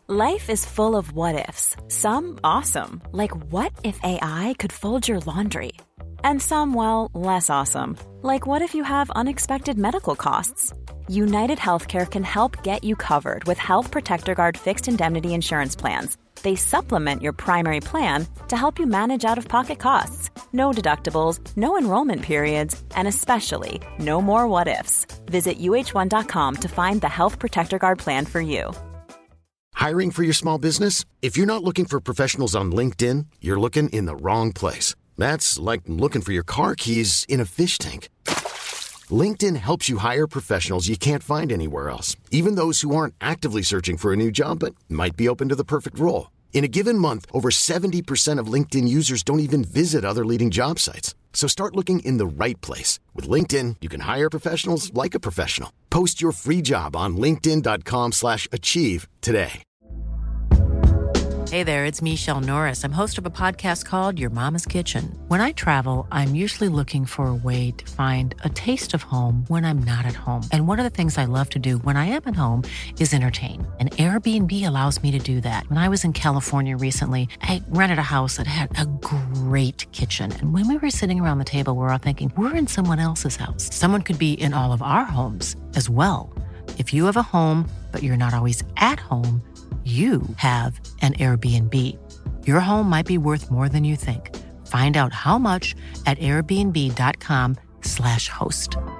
Life is full of what-ifs. Some awesome, like what if AI could fold your laundry? And some, well, less awesome, like what if you have unexpected medical costs? United Healthcare can help get you covered with Health Protector Guard fixed indemnity insurance plans. They supplement your primary plan to help you manage out-of-pocket costs. No deductibles, no enrollment periods, and especially no more what-ifs. Visit uh1.com to find the Health Protector Guard plan for you. Hiring for your small business? If you're not looking for professionals on LinkedIn, you're looking in the wrong place. That's like looking for your car keys in a fish tank. LinkedIn helps you hire professionals you can't find anywhere else, even those who aren't actively searching for a new job but might be open to the perfect role. In a given month, over 70% of LinkedIn users don't even visit other leading job sites. So start looking in the right place. With LinkedIn, you can hire professionals like a professional. Post your free job on linkedin.com/achieve today. Hey there, it's Michelle Norris. I'm host of a podcast called Your Mama's Kitchen. When I travel, I'm usually looking for a way to find a taste of home when I'm not at home. And one of the things I love to do when I am at home is entertain. And Airbnb allows me to do that. When I was in California recently, I rented a house that had a great kitchen. And when we were sitting around the table, we're all thinking, we're in someone else's house. Someone could be in all of our homes as well. If you have a home, but you're not always at home, you have an Airbnb. Your home might be worth more than you think. Find out how much at airbnb.com/host. All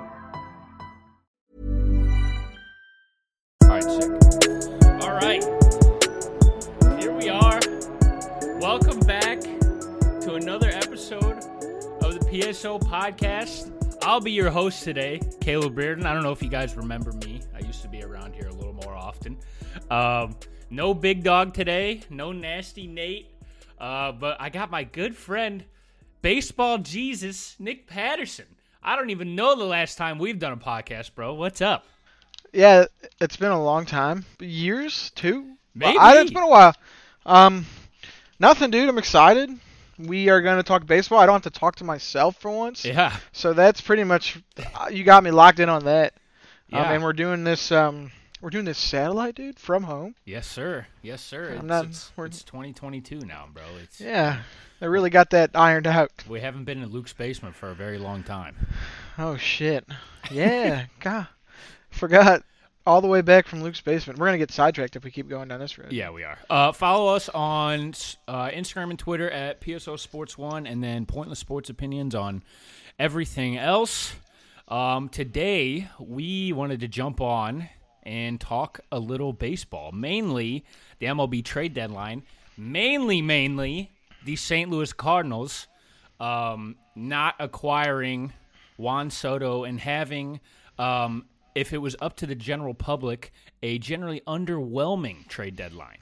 right, sick. All right. Here we are. Welcome back to another episode of the PSO podcast. I'll be your host today, Caleb Reardon. I don't know if you guys remember me. I used to be around here a little more often. No big dog today, no nasty Nate, but I got my good friend, Baseball Jesus, Nick Patterson. I don't even know the last time we've done a podcast, bro. What's up? Yeah, it's been a long time. Years, too? Maybe. It's been a while. Nothing, dude. I'm excited. We are going to talk baseball. I don't have to talk to myself for once. Yeah. So that's pretty much, you got me locked in on that. Yeah. And we're doing this satellite, dude, from home. Yes, sir. Yes, sir. It's 2022 now, bro. Yeah. They really got that ironed out. We haven't been in Luke's basement for a very long time. Oh, shit. Yeah. God. Forgot. All the way back from Luke's basement. We're going to get sidetracked if we keep going down this road. Yeah, we are. Follow us on Instagram and Twitter at PSO Sports 1, and then Pointless Sports Opinions on everything else. Today, we wanted to jump on and talk a little baseball, mainly the MLB trade deadline, mainly the St. Louis Cardinals not acquiring Juan Soto and having, if it was up to the general public, a generally underwhelming trade deadline.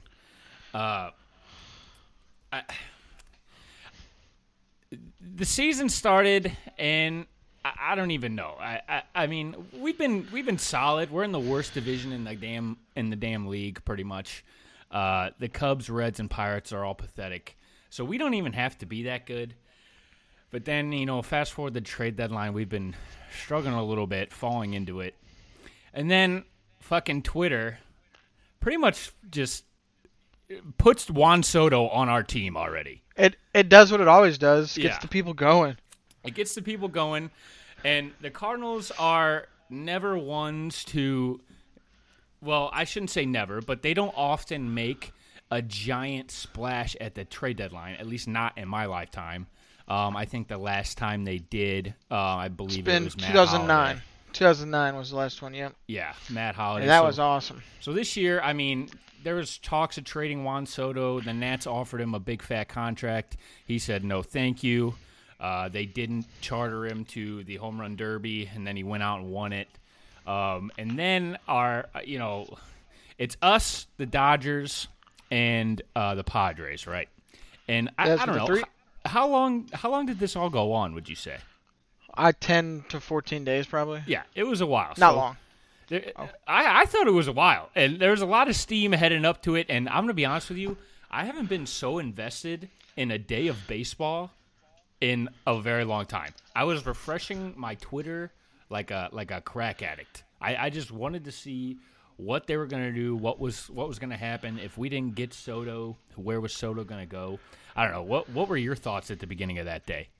The season started, and I don't even know. I mean, we've been solid. We're in the worst division in the damn league, pretty much. The Cubs, Reds, and Pirates are all pathetic, so we don't even have to be that good. But then, fast forward the trade deadline, we've been struggling a little bit, falling into it, and then fucking Twitter pretty much just puts Juan Soto on our team already. It does what it always does. Yeah. Gets the people going. It gets the people going, and the Cardinals are never ones to, well, I shouldn't say never, but they don't often make a giant splash at the trade deadline, at least not in my lifetime. I think the last time they did, I believe it was Matt 2009. Holliday. 2009 was the last one, yep. Yeah, Matt Holliday. And that was awesome. So this year, I mean, there was talks of trading Juan Soto. The Nats offered him a big fat contract. He said no, thank you. They didn't charter him to the Home Run Derby, and then he went out and won it. And then it's us, the Dodgers, and the Padres, right? And I don't know. How long did this all go on, would you say? 10 to 14 days, probably. Yeah, it was a while. Not long. I thought it was a while, and there was a lot of steam heading up to it, and I'm going to be honest with you, I haven't been so invested in a day of baseball in a very long time. I was refreshing my Twitter like a crack addict. I just wanted to see what they were going to do, what was going to happen. If we didn't get Soto, where was Soto going to go? I don't know. What were your thoughts at the beginning of that day?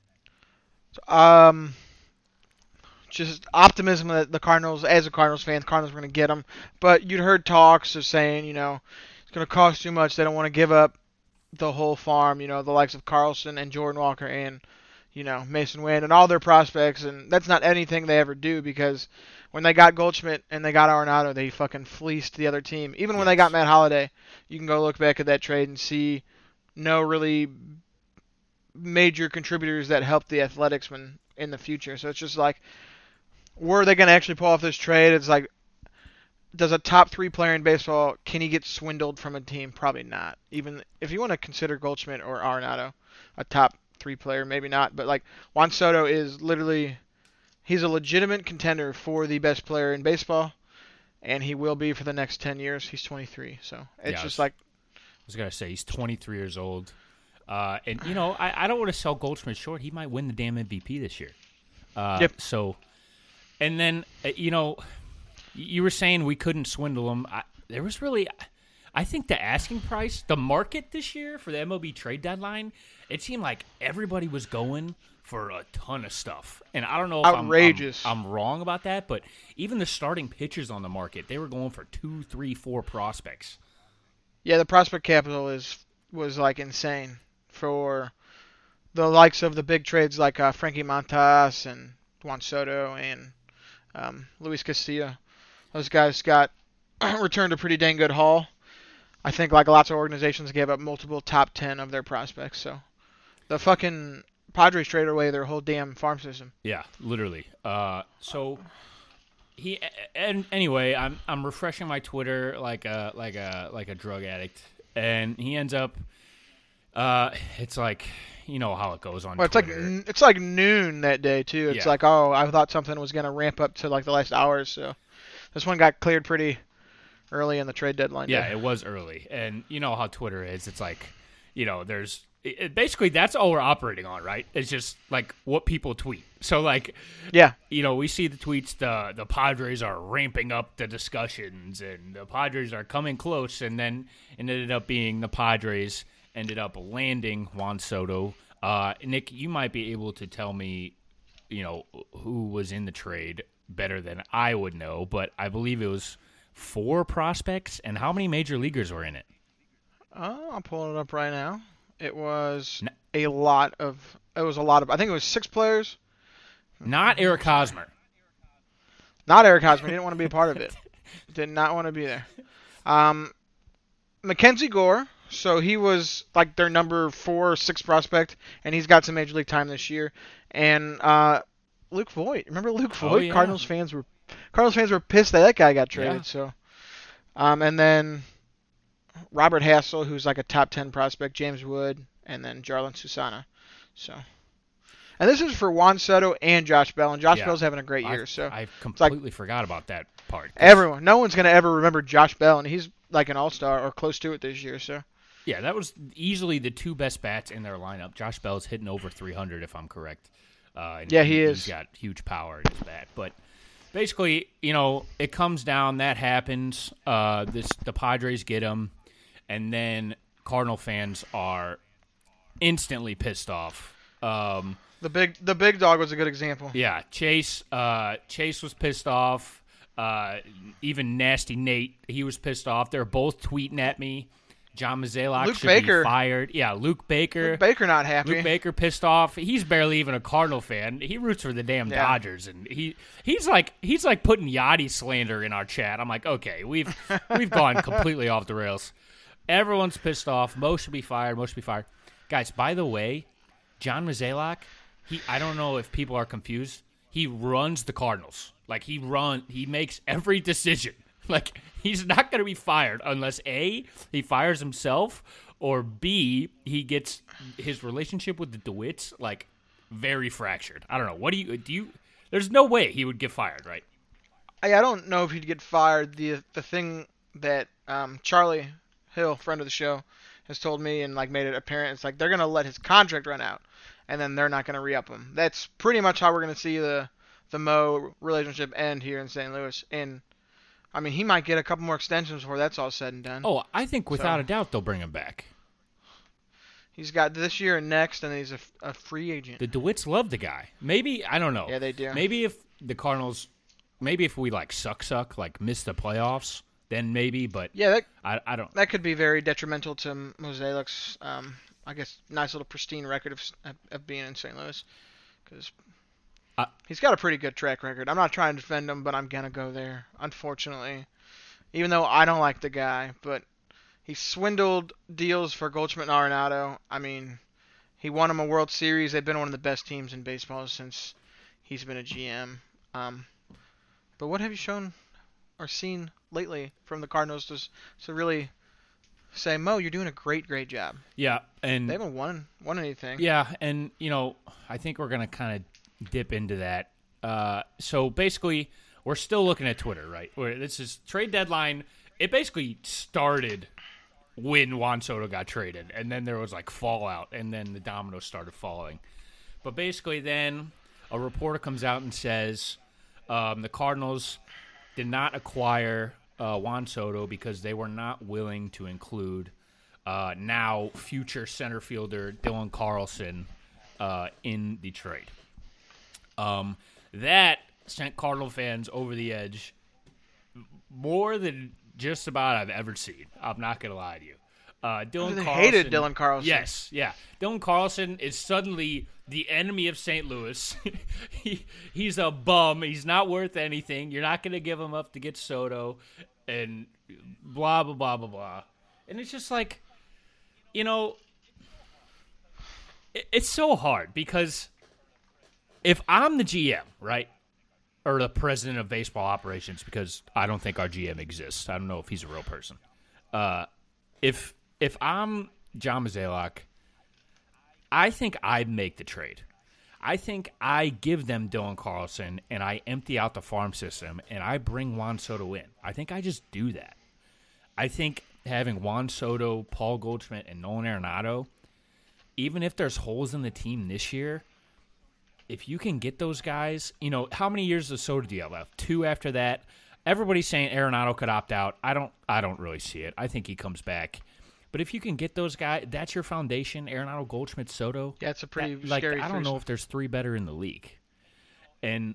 Just optimism that the Cardinals, as a Cardinals fan, the Cardinals were going to get him. But you'd heard talks of saying, it's going to cost too much. They don't want to give up the whole farm, the likes of Carlson and Jordan Walker and, Mason Wynn and all their prospects. And that's not anything they ever do, because when they got Goldschmidt and they got Arenado, they fucking fleeced the other team. Even when they got Matt Holliday, you can go look back at that trade and see no really major contributors that helped the Athletics in the future. So it's just like, were they going to actually pull off this trade? It's like, does a top 3 player in baseball, can he get swindled from a team? Probably not. Even if you want to consider Goldschmidt or Arenado a top 3 player, maybe not. But like, Juan Soto is literally, he's a legitimate contender for the best player in baseball, and he will be for the next 10 years. He's 23, so it's just like. I was going to say, he's 23 years old. And, I don't want to sell Goldschmidt short. He might win the damn MVP this year. Yep. So, and then, you were saying we couldn't swindle him. There was really, I think the asking price, the market this year for the MLB trade deadline, it seemed like everybody was going for a ton of stuff. And I don't know if outrageous. I'm wrong about that, but even the starting pitchers on the market, they were going for 2, 3, 4 prospects. Yeah, the prospect capital was like insane for the likes of the big trades like Frankie Montas and Juan Soto and Luis Castillo. Those guys got returned a pretty dang good haul. I think like lots of organizations gave up multiple top 10 of their prospects. So the fucking Padres traded away their whole damn farm system. Yeah, literally. So anyway, I'm refreshing my Twitter like a drug addict, and he ends up. It's like, how it goes on Twitter. It's like noon that day too. It's Yeah. like, oh, I thought something was gonna ramp up to like the last hour or so. This one got cleared pretty early in the trade deadline. Yeah, day. it was early, and you know how Twitter is. It's like, there's basically that's all we're operating on, right? It's just like what people tweet. So like, yeah, we see the tweets. The Padres are ramping up the discussions, and the Padres are coming close, and then it ended up being the Padres ended up landing Juan Soto. Nick, you might be able to tell me, who was in the trade better than I would know, but I believe it was 4 prospects. And how many major leaguers were in it? I'm pulling it up right now. It was a lot of. I think it was 6 players. Not Eric Hosmer. Not Eric Hosmer. He didn't want to be a part of it. Did not want to be there. Mackenzie Gore. So he was like their number 4 or 6 prospect, and he's got some major league time this year. And Luke Voigt. Remember Luke Voigt? Oh, yeah. Cardinals fans were pissed that guy got traded. Yeah. So, and then Robert Hassel, who's like a top 10 prospect, James Wood, and then Jarlin Susana. So, and this is for Juan Soto and Josh Bell, and Josh Bell's having a great year. So I completely forgot about that part. No one's gonna ever remember Josh Bell, and he's like an all-star or close to it this year. So. Yeah, that was easily the 2 best bats in their lineup. Josh Bell's hitting over 300, if I'm correct. Yeah, he is. He's got huge power in his bat. But basically, it comes down. That happens. The Padres get him, and then Cardinal fans are instantly pissed off. The big dog was a good example. Yeah, Chase was pissed off. Even Nasty Nate, he was pissed off. They're both tweeting at me. John Mozeliak should be fired. Yeah, Luke Baker. Luke Baker not happy. Luke Baker pissed off. He's barely even a Cardinal fan. He roots for the damn Dodgers, and he's like putting Yachty slander in our chat. I'm like, okay, we've gone completely off the rails. Everyone's pissed off. Mo should be fired. Guys, by the way, John Mozeliak, I don't know if people are confused. He runs the Cardinals. Like he makes every decision. Like, he's not going to be fired unless, A, he fires himself, or B, he gets his relationship with the DeWitts, like, very fractured. I don't know. What do you there's no way he would get fired, right? I don't know if he'd get fired. The thing that Charlie Hill, friend of the show, has told me and, like, made it apparent, it's like they're going to let his contract run out, and then they're not going to re-up him. That's pretty much how we're going to see the Mo relationship end here in St. Louis. And I mean, he might get a couple more extensions before that's all said and done. Oh, I think without a doubt they'll bring him back. He's got this year and next, and he's a free agent. The DeWitts love the guy. Maybe, I don't know. Yeah, they do. Maybe if the Cardinals, maybe if we like suck, like miss the playoffs, then maybe. But yeah, I don't. That could be very detrimental to Moselek's, I guess, nice little pristine record of being in St. Louis, because he's got a pretty good track record. I'm not trying to defend him, but I'm gonna go there. Unfortunately, even though I don't like the guy, but he swindled deals for Goldschmidt and Arenado. I mean, he won them a World Series. They've been one of the best teams in baseball since he's been a GM. But what have you shown or seen lately from the Cardinals to really say, Mo, you're doing a great job? Yeah, and they haven't won anything. Yeah, and I think we're gonna kind of dip into that. So basically, we're still looking at Twitter, right? This is trade deadline. It basically started when Juan Soto got traded, and then there was like fallout, and then the dominoes started falling. But basically, then a reporter comes out and says the Cardinals did not acquire Juan Soto because they were not willing to include now future center fielder Dylan Carlson in the trade. That sent Cardinal fans over the edge more than just about I've ever seen. I'm not going to lie to you. They hated Dylan Carlson. Yes, yeah. Dylan Carlson is suddenly the enemy of St. Louis. He's a bum. He's not worth anything. You're not going to give him up to get Soto and blah, blah, blah, blah, blah. And it's just like, it's so hard because if I'm the GM, right, or the president of baseball operations, because I don't think our GM exists. I don't know if he's a real person. If I'm John Mozeliak, I think I'd make the trade. I think I give them Dylan Carlson and I empty out the farm system and I bring Juan Soto in. I think I just do that. I think having Juan Soto, Paul Goldschmidt, and Nolan Arenado, even if there's holes in the team this year, if you can get those guys, how many years does Soto do you have left? 2 after that. Everybody's saying Arenado could opt out. I don't really see it. I think he comes back. But if you can get those guys, that's your foundation, Arenado, Goldschmidt, Soto. Yeah, it's a pretty scary I don't know if there's 3 better in the league. And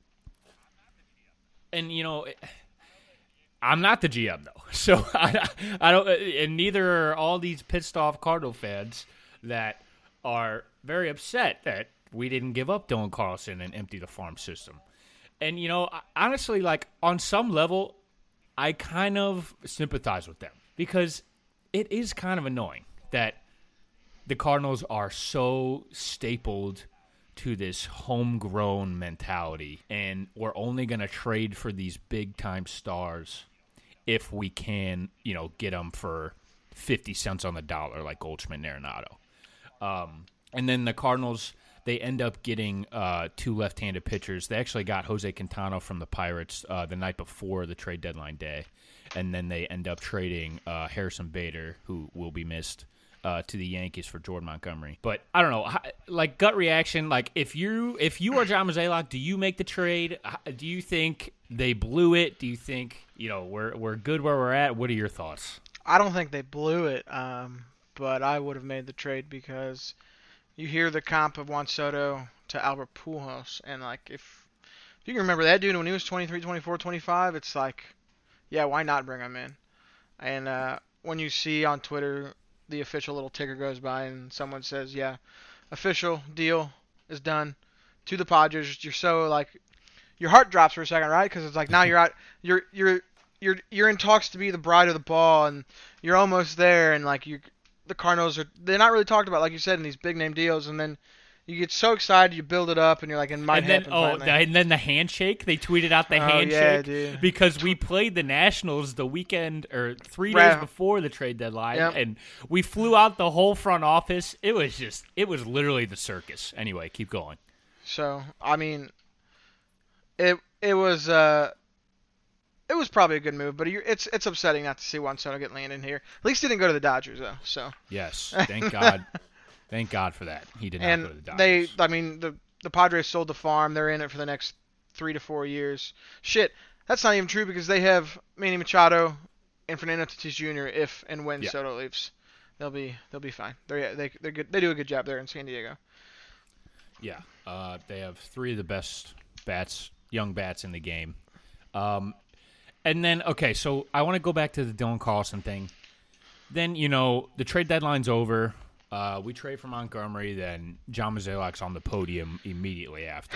I'm not the GM, though. So I don't, and neither are all these pissed off Cardinal fans that are very upset that we didn't give up Dylan Carlson and empty the farm system. And, honestly, like, on some level, I kind of sympathize with them because it is kind of annoying that the Cardinals are so stapled to this homegrown mentality, and we're only going to trade for these big-time stars if we can, get them for 50 cents on the dollar like Goldschmidt and Arenado. And then the Cardinals, they end up getting 2 left-handed pitchers. They actually got Jose Quintana from the Pirates the night before the trade deadline day. And then they end up trading Harrison Bader, who will be missed, to the Yankees for Jordan Montgomery. But I don't know, like gut reaction. Like if you are John Mozeliak, do you make the trade? Do you think they blew it? Do you think we're good where we're at? What are your thoughts? I don't think they blew it, but I would have made the trade because you hear the comp of Juan Soto to Albert Pujols, and like if you can remember that dude when he was 23, 24, 25, it's like, yeah, why not bring him in? And when you see on Twitter the official little ticker goes by and someone says, yeah, official deal is done to the Padres, you're so like, your heart drops for a second, right? Because it's like now you're out, you're in talks to be the bride of the ball, and you're almost there, and like the Cardinals they're not really talked about, like you said, in these big name deals, and then you get so excited, you build it up, and you're like, it might happen. And then the handshake. They tweeted out the handshake yeah, dude. Because we played the Nationals the weekend or 3 days before the trade deadline, and we flew out the whole front office. It was literally the circus. Anyway, keep going. So I mean, it was probably a good move, but it's upsetting not to see Juan Soto get landed here. At least he didn't go to the Dodgers though. So yes, thank God. Thank God for that. He did not go to the Dodgers. The Padres sold the farm. They're in it for the next 3 to 4 years. Shit, That's not even true because they have Manny Machado and Fernando Tatis Jr. if and when Soto leaves. They'll be fine. They're good. They do a good job there in San Diego. Yeah, they have 3 of the best young bats in the game. And then, okay, so I want to go back to the Dylan Carlson thing. Then, the trade deadline's over. We trade for Montgomery, then John Mozeliak's on the podium immediately after.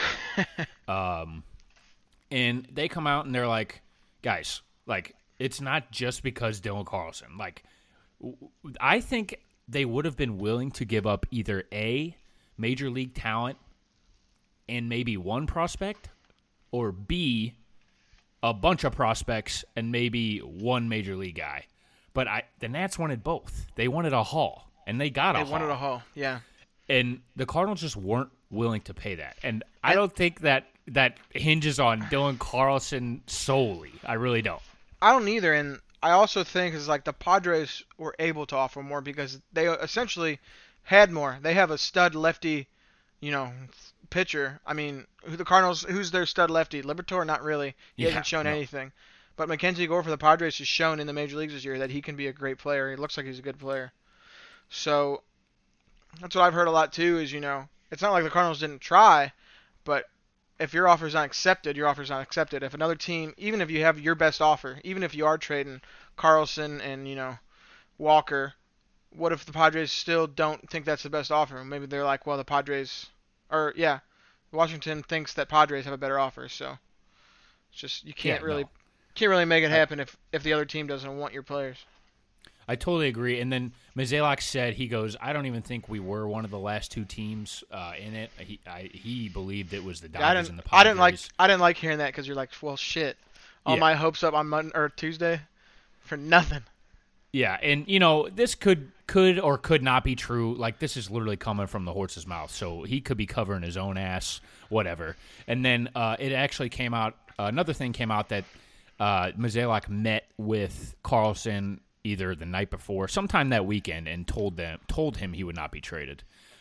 And they come out and they're like, guys, like, it's not just because Dylan Carlson. Like, I think they would have been willing to give up either A, major league talent and maybe 1 prospect, or B, a bunch of prospects and maybe 1 major league guy. But the Nats wanted both. They wanted a haul, and they got a haul. They wanted a haul, yeah. And the Cardinals just weren't willing to pay that. And I don't think that hinges on Dylan Carlson solely. I really don't. I don't either, and I also think it's like the Padres were able to offer more because they essentially had more. They have a stud lefty, pitcher. I mean, who's their stud lefty? Liberatore? Not really. He hasn't shown anything. But Mackenzie Gore for the Padres has shown in the major leagues this year that he can be a great player. He looks like he's a good player. So that's what I've heard a lot too is, it's not like the Cardinals didn't try, but if your offer is not accepted, your offer is not accepted. If another team, even if you have your best offer, even if you are trading Carlson and, Walker, what if the Padres still don't think that's the best offer? Maybe they're like, well, Washington thinks that Padres have a better offer, so it's just you can't really make it happen if the other team doesn't want your players. I totally agree. And then Mozeliak said, he goes, I don't even think we were one of the last 2 teams in it. He believed it was the Dodgers and the Padres. I didn't like hearing that because you're like, well, shit. All my hopes up on Monday or Tuesday for nothing. Yeah, and this could or could not be true. Like, this is literally coming from the horse's mouth, so he could be covering his own ass, whatever. And then it actually came out. Another thing came out that Mozeliak met with Carlson either the night before, sometime that weekend, and told him he would not be traded.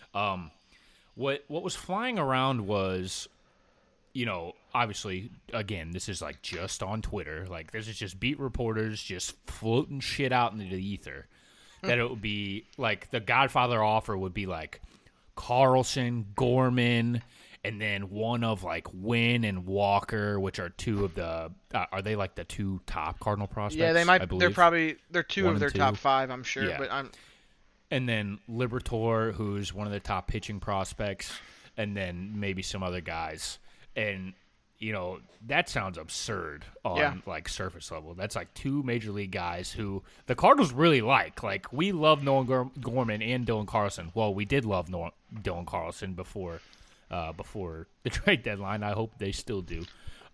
What was flying around was, obviously, again, this is like just on Twitter. Like, this is just beat reporters just floating shit out into the ether. That it would be like the Godfather offer would be like Carlson, Gorman, and then one of like Wynn and Walker, which are 2 of the are they like the 2 top Cardinal prospects? Yeah, they might. I believe? They're 2 of their top 5, I'm sure. Yeah. But and then Liberatore, who's one of the top pitching prospects, and then maybe some other guys. And that sounds absurd on like surface level. That's like 2 major league guys who the Cardinals really like. Like, we love Nolan Gorman and Dylan Carlson. Well, we did love Dylan Carlson before the trade deadline. I hope they still do.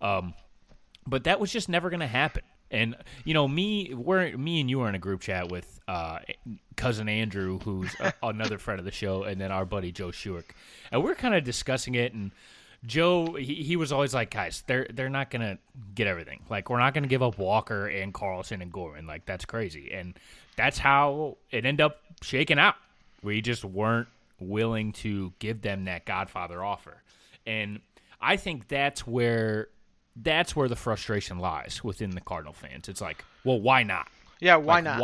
But that was just never going to happen. And me and you are in a group chat with cousin Andrew, who's another friend of the show, and then our buddy Joe Schuick, and we're kind of discussing it. And Joe, he was always like, guys, they're not gonna get everything. Like, we're not gonna give up Walker and Carlson and Gorman. Like, that's crazy. And that's how it ended up shaking out. We just weren't willing to give them that Godfather offer. And I think that's where the frustration lies within the Cardinal fans. It's like, well, why not? Yeah, why not?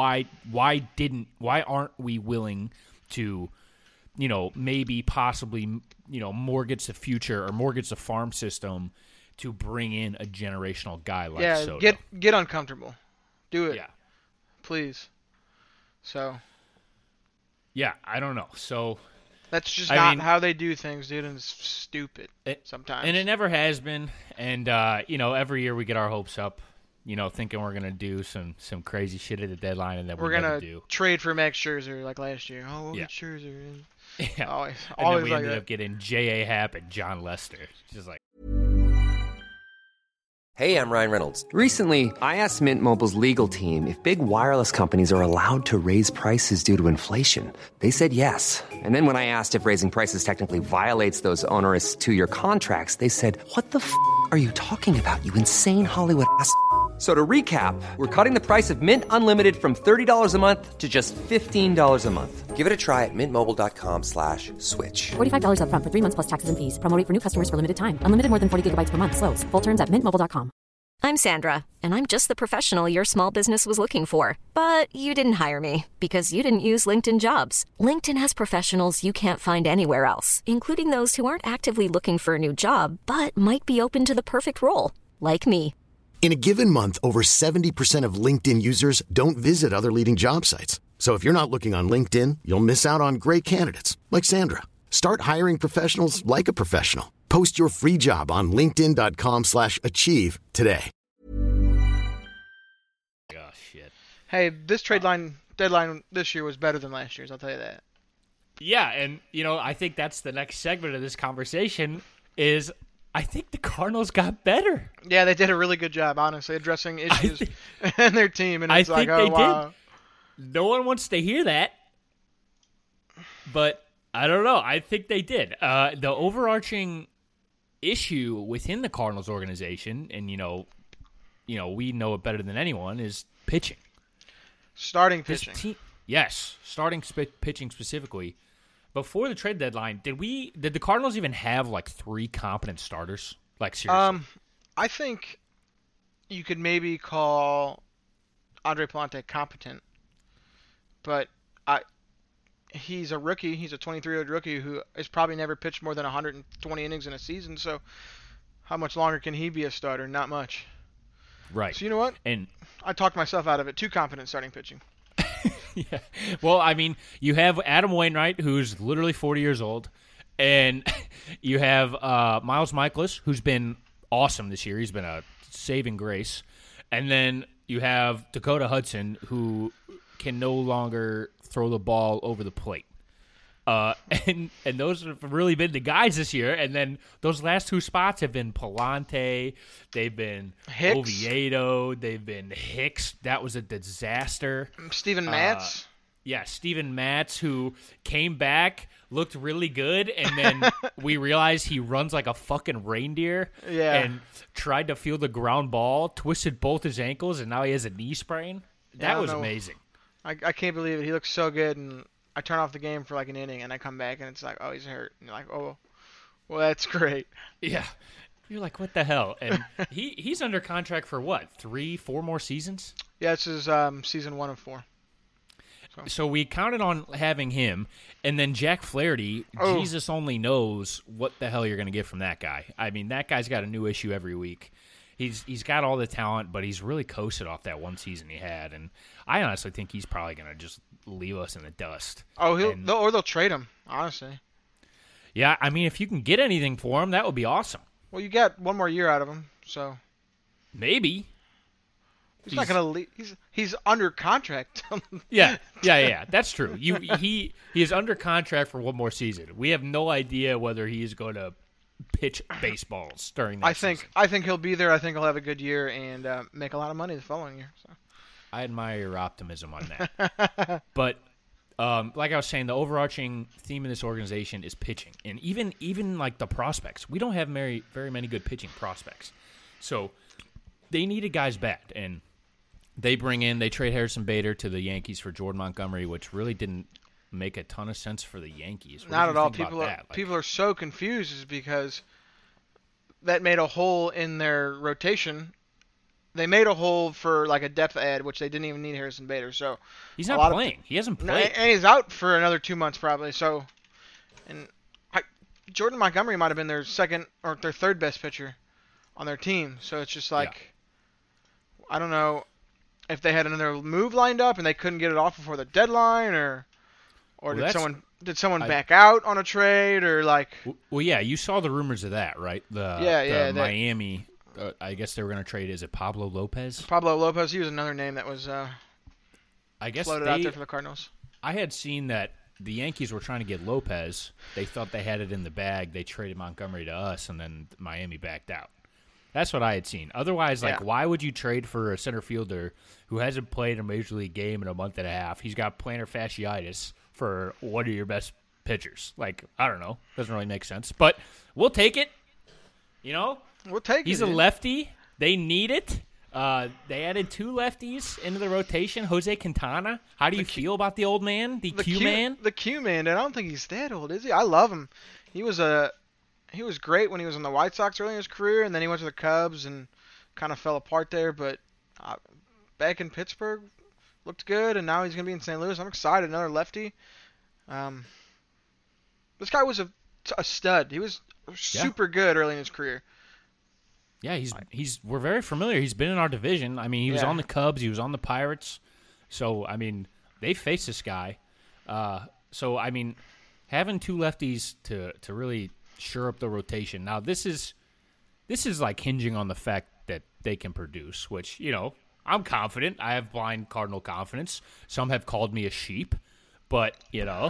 Why aren't we willing to, maybe possibly, mortgage the future or mortgage the farm system to bring in a generational guy like Soto? Get uncomfortable. Do it. Yeah. Please. So. Yeah, I don't know. So. That's just not how they do things, dude, and it's stupid sometimes. And it never has been. And, every year we get our hopes up, thinking we're going to do some crazy shit at the deadline, and then we're going to trade for Max Scherzer like last year. Oh, we'll get Scherzer. Yeah. Always and then we like ended that. up getting J.A. Happ and John Lester. Just like. Hey, I'm Ryan Reynolds. Recently, I asked Mint Mobile's legal team if big wireless companies are allowed to raise prices due to inflation. They said yes. And then when I asked if raising prices technically violates those onerous 2-year contracts, they said, "What the f*** are you talking about, you insane Hollywood ass?" So to recap, we're cutting the price of Mint Unlimited from $30 a month to just $15 a month. Give it a try at mintmobile.com/switch. $45 up front for 3 months plus taxes and fees. Promo rate for new customers for limited time. Unlimited more than 40 gigabytes per month. Slows full terms at mintmobile.com. I'm Sandra, and I'm just the professional your small business was looking for. But you didn't hire me because you didn't use LinkedIn Jobs. LinkedIn has professionals you can't find anywhere else, including those who aren't actively looking for a new job, but might be open to the perfect role, like me. In a given month, over 70% of LinkedIn users don't visit other leading job sites. So if you're not looking on LinkedIn, you'll miss out on great candidates like Sandra. Start hiring professionals like a professional. Post your free job on linkedin.com/achieve today. Oh, shit. Hey, this deadline this year was better than last year's, I'll tell you that. Yeah, and, I think that's the next segment of this conversation is I think the Cardinals got better. Yeah, they did a really good job, honestly, addressing issues in their team. And it's I think oh, they wow. did. No one wants to hear that, but I don't know. I think they did. The overarching issue within the Cardinals organization, and we know it better than anyone, is pitching. Starting pitching. Yes, starting pitching specifically. Before the trade deadline, did the Cardinals even have like 3 competent starters? Like, seriously? I think you could maybe call Andre Palante competent, but he's a rookie. He's a 23-year-old rookie who has probably never pitched more than 120 innings in a season. So how much longer can he be a starter? Not much. Right. So you know what? And I talked myself out of it. Too competent starting pitching. yeah. Well, I mean, you have Adam Wainwright, who's literally 40 years old, and you have Miles Michaelis, who's been awesome this year. He's been a saving grace. And then you have Dakota Hudson, who can no longer throw the ball over the plate. And those have really been the guys this year. And then those last 2 spots have been Palante. They've been Hicks. Oviedo. They've been Hicks. That was a disaster. Steven Matz. Steven Matz, who came back, looked really good, and then we realized he runs like a fucking reindeer. Yeah. And tried to field a ground ball, twisted both his ankles, and now he has a knee sprain. That was amazing. I can't believe it. He looks so good, and I turn off the game for like an inning, and I come back, and it's like, oh, he's hurt. And you're like, oh, well, that's great. Yeah. You're like, what the hell? And he's under contract for what, 3-4 more seasons? Yeah, this is season 1 of 4. So we counted on having him, and then Jack Flaherty, Jesus only knows what the hell you're going to get from that guy. I mean, that guy's got a new issue every week. He's got all the talent, but he's really coasted off that one season he had, and I honestly think he's probably going to just leave us in the dust. Oh, they'll trade him, honestly. Yeah, I mean, if you can get anything for him, that would be awesome. Well, you got 1 more year out of him, so maybe. He's not going to leave. He's under contract. Yeah, that's true. He is under contract for 1 more season. We have no idea whether he is going to pitch baseballs during that season. I think he'll be there. I think he'll have a good year and make a lot of money the following year. So. I admire your optimism on that. But like I was saying, the overarching theme of this organization is pitching, and even like the prospects. We don't have very many good pitching prospects, so they needed guys bad, and they trade Harrison Bader to the Yankees for Jordan Montgomery, which really didn't make a ton of sense for the Yankees. Not at all. People are so confused is because that made a hole in their rotation. They made a hole for like a depth add, which they didn't even need Harrison Bader. So he's not playing. He hasn't played, and he's out for another 2 months probably. So, Jordan Montgomery might have been their second or their third best pitcher on their team. So it's just like I don't know if they had another move lined up and they couldn't get it off before the deadline, or did someone back out on a trade, or like? Well, yeah, you saw the rumors of that, right? The Miami. I guess they were going to trade. Is it Pablo Lopez? Pablo Lopez. He was another name that was I guess floated out there for the Cardinals. I had seen that the Yankees were trying to get Lopez. They thought they had it in the bag. They traded Montgomery to us, and then Miami backed out. That's what I had seen. Otherwise, why would you trade for a center fielder who hasn't played a major league game in a month and a half? He's got plantar fasciitis for one of your best pitchers. Like, I don't know. Doesn't really make sense. But we'll take it. We'll take it. He's a lefty. They need it. They added 2 lefties into the rotation. Jose Quintana. How do you feel about the old man? The Q-man? The Q-man. I don't think he's that old, is he? I love him. He was great when he was on the White Sox early in his career, and then he went to the Cubs and kind of fell apart there, but back in Pittsburgh looked good, and now he's going to be in St. Louis. I'm excited. Another lefty. This guy was a stud. He was super good early in his career. Yeah, we're very familiar. He's been in our division. I mean, he was on the Cubs. He was on the Pirates. So, I mean, they faced this guy. So, I mean, having two lefties to really shore up the rotation. Now, this is like hinging on the fact that they can produce, which, you know, I'm confident. I have blind Cardinal confidence. Some have called me a sheep, but, you know,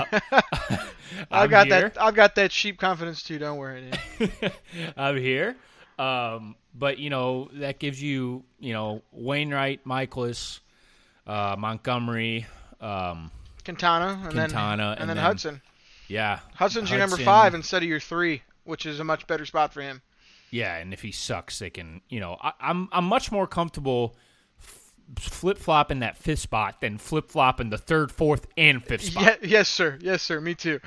I've got that sheep confidence too. Don't worry. I'm here. But, you know, that gives you, you know, Wainwright, Michaelis, Montgomery, Quintana, and then Hudson. Yeah. Hudson's your number 5 instead of your 3, which is a much better spot for him. Yeah, and if he sucks, they can, you know, I'm much more comfortable flip-flopping that 5th spot than flip-flopping the 3rd, 4th, and 5th spot. Yes, sir. Yes, sir. Me too.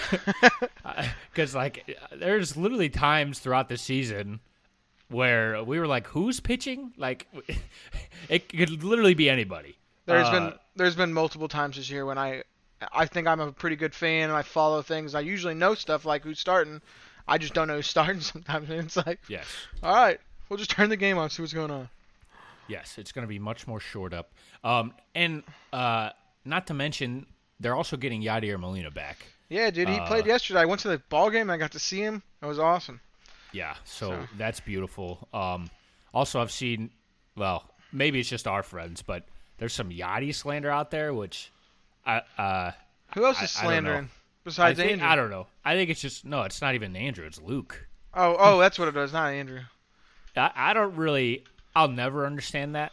Because, like, there's literally times throughout the season where we were like, who's pitching? Like, it could literally be anybody. There's been multiple times this year when I think I'm a pretty good fan and I follow things. I usually know stuff like who's starting. I just don't know who's starting sometimes. And it's like, yes. All right, we'll just turn the game on, see what's going on. Yes, it's going to be much more shored up. And not to mention, they're also getting Yadier Molina back. Yeah, dude, he played yesterday. I went to the ball game and I got to see him. It was awesome. Yeah, so that's beautiful. Also, I've seen, well, maybe it's just our friends, but there's some Yachty slander out there, which who else is slandering besides Andrew? I don't know. I think it's just it's not even Andrew. It's Luke. Oh, that's what it is. Not Andrew. I don't really. I'll never understand that.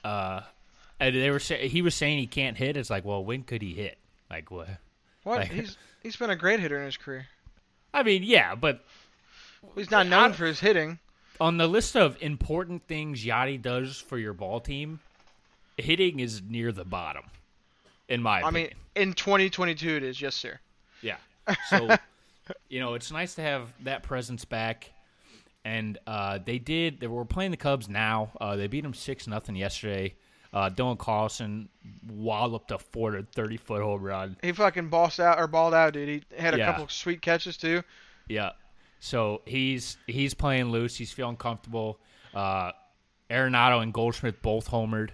And he was saying he can't hit. It's like, well, when could he hit? Like what? What? Like, he's been a great hitter in his career. I mean, yeah, but he's not known for his hitting. On the list of important things Yachty does for your ball team, hitting is near the bottom, in my opinion. I mean, in 2022 it is, yes, sir. Yeah. So, you know, it's nice to have that presence back. And they were playing the Cubs now. They beat them 6-0 yesterday. Dylan Carlson walloped a 430-foot home run. He fucking balled out, dude. He had a couple of sweet catches, too. Yeah. So he's playing loose. He's feeling comfortable. Arenado and Goldschmidt both homered.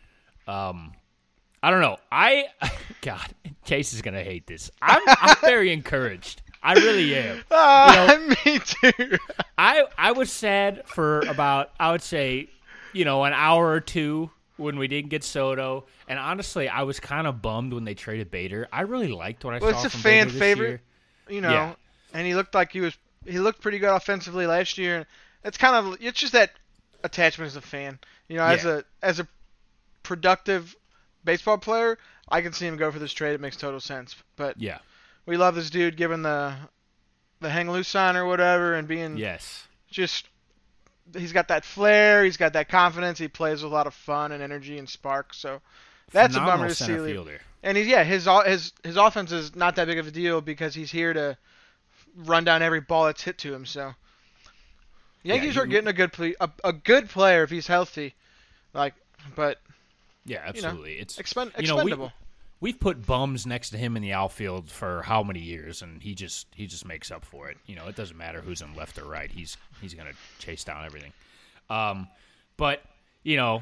I don't know. God, Chase is gonna hate this. I'm very encouraged. I really am. Me too. I was sad for about, I would say, you know, an hour or two when we didn't get Soto, and honestly, I was kind of bummed when they traded Bader. I really liked what I saw from Bader this year. It's a fan favorite, you know, and he looked like he looked pretty good offensively last year. It's just that attachment as a fan, you know, as a productive baseball player, I can see him go for this trade. It makes total sense. But yeah, we love this dude giving the hang loose sign or whatever and being just he's got that flair, he's got that confidence, he plays with a lot of fun and energy and spark. So that's phenomenal a bummer to see. Fielder. And his offense is not that big of a deal because he's here to run down every ball that's hit to him. So Yankees are getting a good player if he's healthy. But yeah, absolutely. You know, it's expendable. We've put bums next to him in the outfield for how many years, and he just makes up for it. You know, it doesn't matter who's in left or right. He's going to chase down everything. But you know,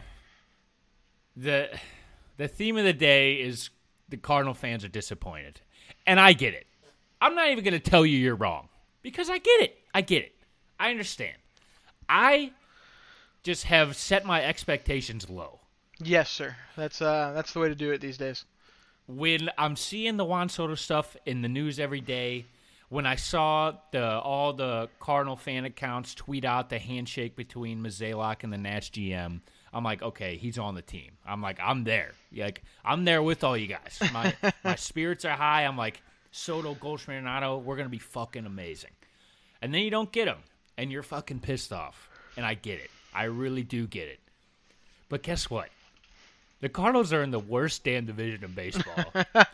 the theme of the day is the Cardinal fans are disappointed, and I get it. I'm not even going to tell you you're wrong because I get it. I understand. I just have set my expectations low. Yes, sir. That's the way to do it these days. When I'm seeing the Juan Soto stuff in the news every day, when I saw all the Cardinal fan accounts tweet out the handshake between Mozeliak and the Nats GM, I'm like, okay, he's on the team. I'm like, I'm there. Like, I'm there with all you guys. My spirits are high. I'm like, Soto, Goldschmidt, Arenado, we're going to be fucking amazing. And then you don't get them, and you're fucking pissed off. And I get it. I really do get it. But guess what? The Cardinals are in the worst damn division in baseball.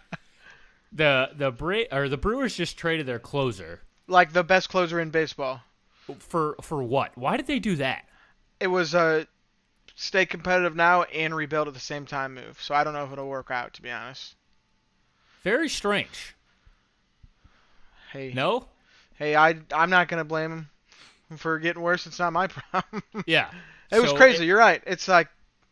The Brewers just traded their closer. Like the best closer in baseball. For what? Why did they do that? it was a stay competitive now and rebuild at the same time move. So I don't know if it'll work out, to be honest. Very strange. Hey, No? hey, I'm not gonna blame him for getting worse. It's not my problem. Yeah. It was crazy. You're right. It's like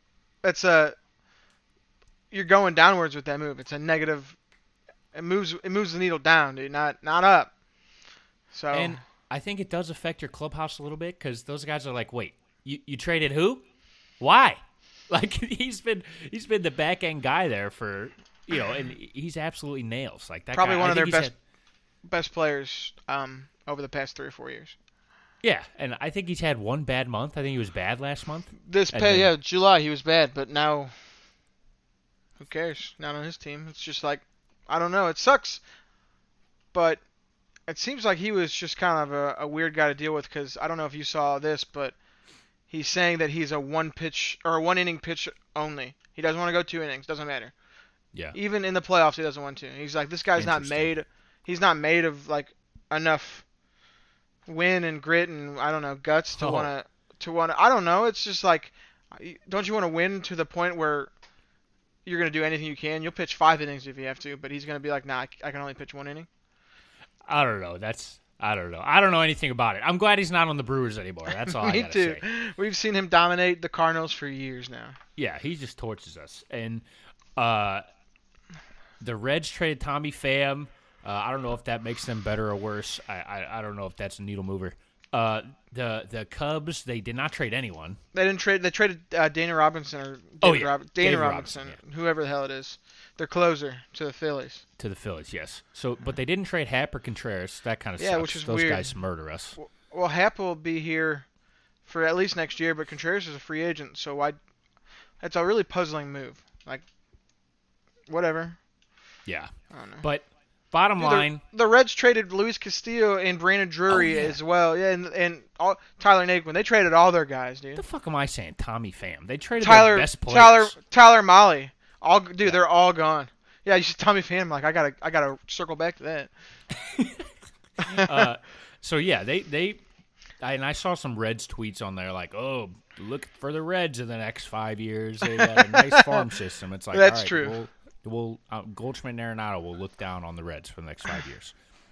you're going downwards with that move. It's a negative. It moves the needle down, dude, not up. So. And I think it does affect your clubhouse a little bit because those guys are like, wait, you traded who? Why? Like he's been the back end guy there for and he's absolutely nails. Like that probably guy, one of their best players over the past 3 or 4 years. Yeah, and I think he's had one bad month. I think he was bad last month. July he was bad, but now who cares? Not on his team. It's just like I don't know. It sucks, but it seems like he was just kind of a weird guy to deal with because I don't know if you saw this, but he's saying that he's a one inning pitch only. He doesn't want to go 2 innings. Doesn't matter. Yeah. Even in the playoffs, he doesn't want to. He's like, this guy's not made. He's not made of like enough win and grit and I don't know guts to want to. I don't know. It's just like, don't you want to win to the point where you're gonna do anything you can? You'll pitch 5 innings if you have to, but he's gonna be like, nah, I can only pitch 1 inning. I don't know. I don't know. I don't know anything about it. I'm glad he's not on the Brewers anymore. That's all I gotta say. We've seen him dominate the Cardinals for years now. Yeah, he just torches us. And the Reds traded Tommy Pham. I don't know if that makes them better or worse. I don't know if that's a needle mover. The Cubs, they did not trade anyone. They didn't trade. They traded Dana Robinson Dana Robinson, whoever the hell it is. Their closer to the Phillies. To the Phillies, yes. But they didn't trade Happ or Contreras. That kind of sucks. Which is Those weird. guys murder us. Well, Happ will be here for at least next year, but Contreras is a free agent, so it's a really puzzling move. Like, whatever. Yeah. I don't know. But bottom line, the Reds traded Luis Castillo and Brandon Drury as well. Yeah, and Tyler Naquin. They traded all their guys, dude. What the fuck am I saying? Tommy Pham. They traded their best players. Tyler Mahle. They're all gone. Yeah, you should Tommy Pham. Like I gotta circle back to that. So yeah, I saw some Reds tweets on there like, oh, look for the Reds in the next 5 years. They got a nice farm system. It's like that's all right, true. We'll Goldschmidt and Arenado will look down on the Reds for the next 5 years.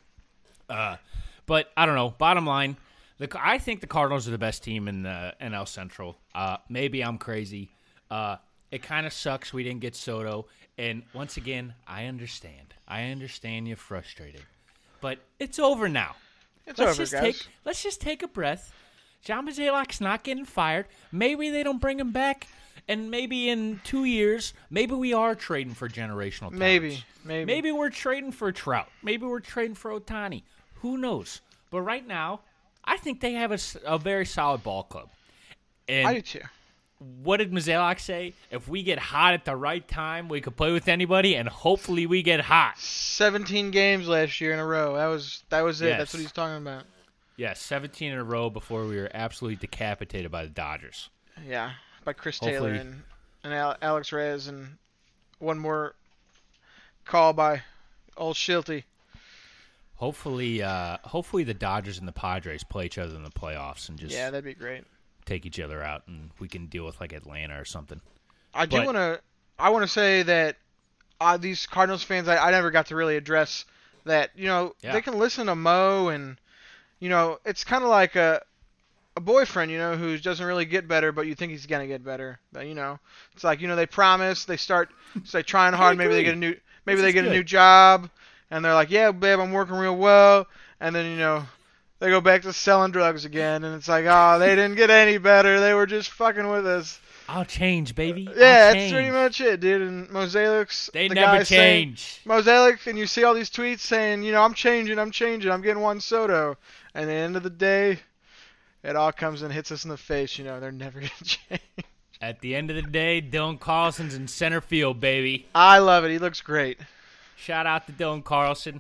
But I don't know. Bottom line, I think the Cardinals are the best team in the NL Central. Maybe I'm crazy. It kind of sucks we didn't get Soto. And once again, I understand. You're frustrated. But it's over now. Let's just take a breath. John Mozeliak's not getting fired. Maybe they don't bring him back. And maybe in 2 years, maybe we are trading for generational talents. Maybe we're trading for Trout. Maybe we're trading for Ohtani. Who knows? But right now, I think they have a very solid ball club. And I do too. What did Mozeliak say? If we get hot at the right time, we could play with anybody, and hopefully we get hot. 17 games last year in a row. That was it. Yes. That's what he's talking about. Yes, 17 in a row before we were absolutely decapitated by the Dodgers. Yeah, by Chris Taylor and Alex Reyes, and one more call by old Shilty. Hopefully the Dodgers and the Padres play each other in the playoffs and just that'd be great. Take each other out, and we can deal with like Atlanta or something. I want to say that these Cardinals fans, I never got to really address that. They can listen to Mo, and it's kind of like a boyfriend, who doesn't really get better, but you think he's gonna get better. But it's like they promise, they start trying hard, maybe they get a new job, and they're like, yeah, babe, I'm working real well, and then they go back to selling drugs again, and it's like, oh, they didn't get any better. They were just fucking with us. I'll change, baby. Yeah, that's pretty much it, dude. And Mozeliak's they never change. Mozeliak, and you see all these tweets saying, I'm changing, I'm getting Juan Soto. And at the end of the day, it all comes and hits us in the face. They're never going to change. At the end of the day, Dylan Carlson's in center field, baby. I love it. He looks great. Shout out to Dylan Carlson.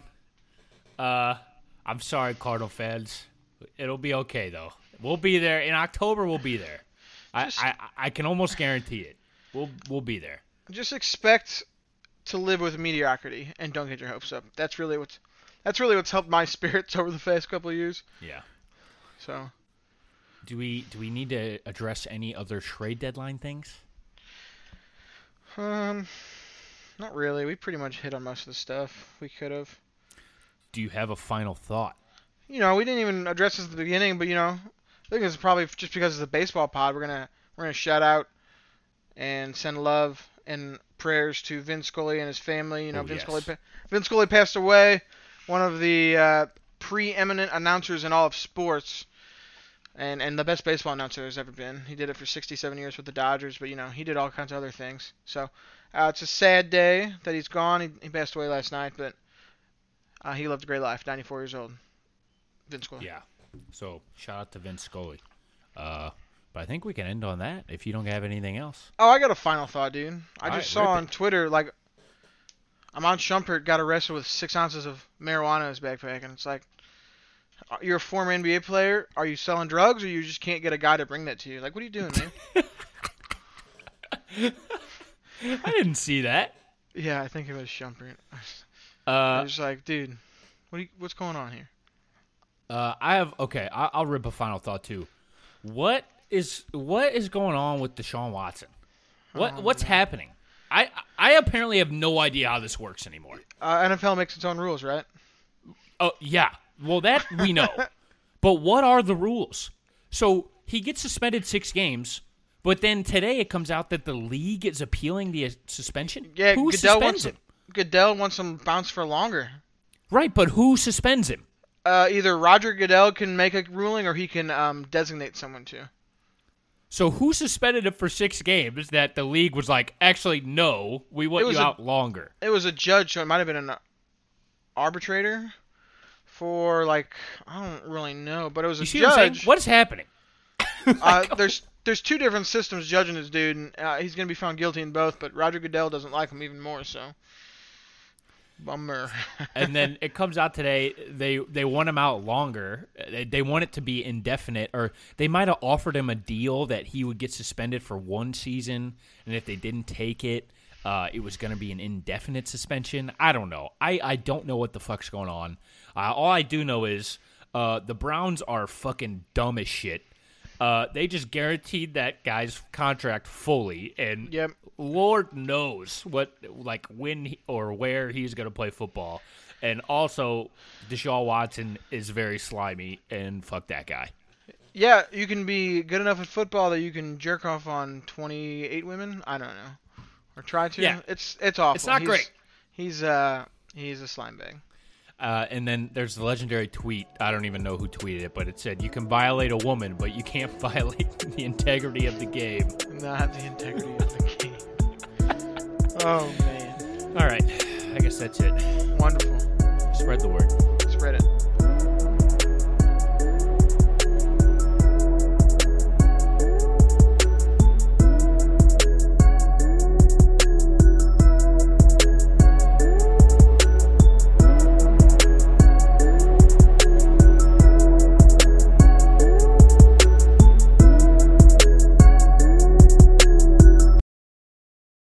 I'm sorry, Cardinal fans. It'll be okay, though. We'll be there. In October, we'll be there. I can almost guarantee it. We'll be there. Just expect to live with mediocrity and don't get your hopes up. That's really what's helped my spirits over the past couple of years. Yeah. So. Do we need to address any other trade deadline things? Not really. We pretty much hit on most of the stuff we could have. Do you have a final thought? We didn't even address this at the beginning, but I think it's probably just because it's a baseball pod. We're gonna shout out and send love and prayers to Vin Scully and his family. Vin Scully passed away, one of the preeminent announcers in all of sports, and the best baseball announcer there's ever been. He did it for 67 years with the Dodgers, but he did all kinds of other things. So it's a sad day that he's gone. He passed away last night, but he lived a great life. 94 years old. Vin Scully. Yeah. So shout out to Vin Scully. But I think we can end on that if you don't have anything else. Oh, I got a final thought, dude. I just saw on it. Twitter, like, Amon Shumpert got arrested with 6 ounces of marijuana in his backpack, and it's like, you're a former NBA player. Are you selling drugs, or you just can't get a guy to bring that to you? Like, what are you doing, man? I didn't see that. Yeah, I think it was Shumpert. I was like, dude, what's going on here? I'll rip a final thought too. What is going on with Deshaun Watson? What's happening? I apparently have no idea how this works anymore. NFL makes its own rules, right? Oh yeah. Well, that we know. But what are the rules? So he gets suspended 6 games, but then today it comes out that the league is appealing the suspension. Yeah, who suspends him? Goodell wants him bounced for longer. Right, but who suspends him? Either Roger Goodell can make a ruling, or he can designate someone to. So who suspended him for 6 games that the league was like, actually, no, we want you out longer? It was a judge, so it might have been an arbitrator for, like, I don't really know, but it was a see judge. What I'm saying? What is happening? There's 2 different systems judging this dude, and he's going to be found guilty in both, but Roger Goodell doesn't like him even more, so... Bummer. And then it comes out today they want him out longer. They want it to be indefinite, or they might have offered him a deal that he would get suspended for 1 season, and if they didn't take it, it was going to be an indefinite suspension. I don't know. I don't know what the fuck's going on. All I do know is the Browns are fucking dumb as shit. They just guaranteed that guy's contract fully, and Lord knows when or where he's going to play football. And also, Deshaun Watson is very slimy, and fuck that guy. Yeah, you can be good enough at football that you can jerk off on 28 women. I don't know, or try to. Yeah. It's awful. It's not great. He's a slime bag. And then there's the legendary tweet. I don't even know who tweeted it, but it said, "You can violate a woman, but you can't violate the integrity of the game." Not the integrity of the game. Oh, man. All right. I guess that's it. Wonderful. Spread the word. Spread it.